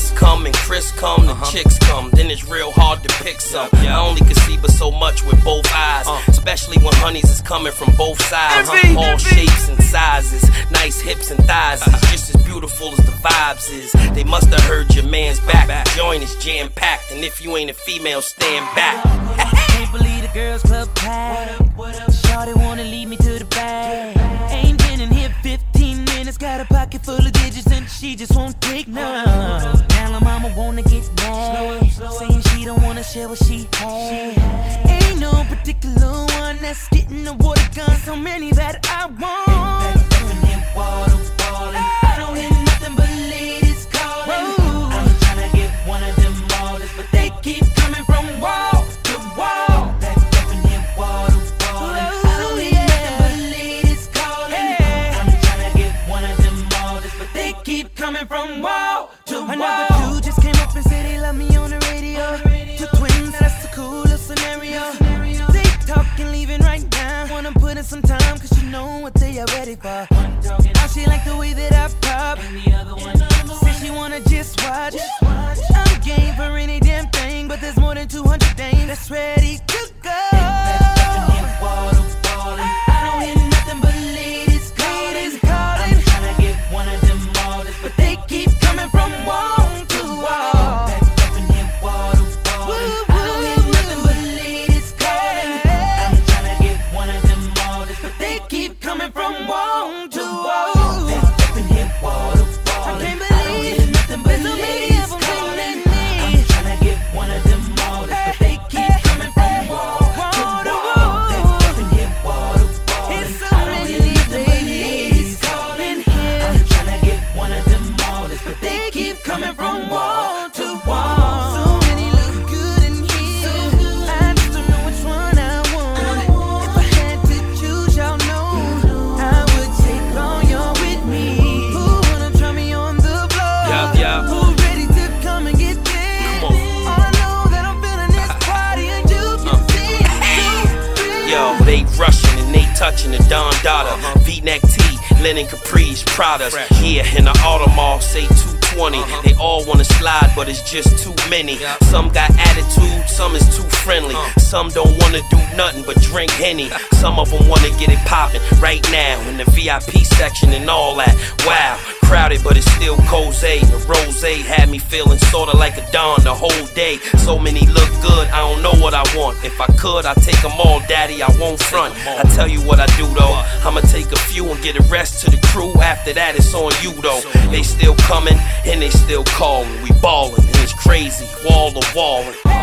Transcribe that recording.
Kiss come and Chris come, the chicks come, then it's real hard to pick some. I only can see but so much with both eyes, especially when honeys is coming from both sides. All shapes and sizes, nice hips and thighs, it's just as beautiful as the vibes is. They must have heard your man's back. The joint is jam packed, and if you ain't a female, stand back. Can't believe the girls club packed. Shawty wanna lead me to the bag. Ain't been in here 15 minutes, got a pocket full of digits and she just won't take none. Now la mama wanna get mad, saying she don't wanna share what she had. Ain't no particular one that's getting the water gun, so many that I want. I don't hear nothing but ladies calling. I'm tryna get one of them ballers, but they keep coming from wall to wall. Back up and hit wall to wall. I don't hear nothing but ladies calling. I'm tryna get one of them ballers, but they keep coming from wall to wall. Another dude just came up and said he love me on the radio. Two twins, that's the coolest scenario. They talking, leaving right now. Wanna put in some time, cause you know what they are ready for. Now she like the way that I pop. Said she wanna just watch. I'm game for any damn thing, but there's more than 200 dames that's ready to go. I don't hear nothing but ladies calling. I'm tryna get one of them ballers, but they keep coming from wall to wall. I don't hear nothing but ladies calling. I'm tryna get one of them ballers, but they keep coming from wall to wall. I can't believe nothing but ladies calling. I'm tryna get one of them ballers, but they keep coming from wall to wall. It's so many ladies calling here. I'm tryna get one of them ballers, but they keep coming from wall to wall. So many look good in here. I just don't know which one I want. If I had to choose, y'all know I would take all y'all with me. Who wanna try me on the floor? Who ready to come and get this? All I know that I'm feeling this party and you can see it too. Yo, they rushing and they touching the Don Dada, V-neck tee, linen capris, Pradas. Yeah, in the Audemars say 220. They all wanna slide, but it's just too many. Some got attitude, some is too friendly. Some don't wanna do nothing but drink Henny. Some of them wanna get it poppin' right now in the VIP section and all that. Wow, crowded, but it's still cozy. The rosé had me feeling sorta like a Don the whole day. So many look good, I don't know what I want. If I could, I'd take them all, daddy, I won't front. I tell you what I do though, I'ma take a few and get the rest to the crew. After that, it's on you though. They still coming and they still calling. We ballin' and it's crazy, wall to wall.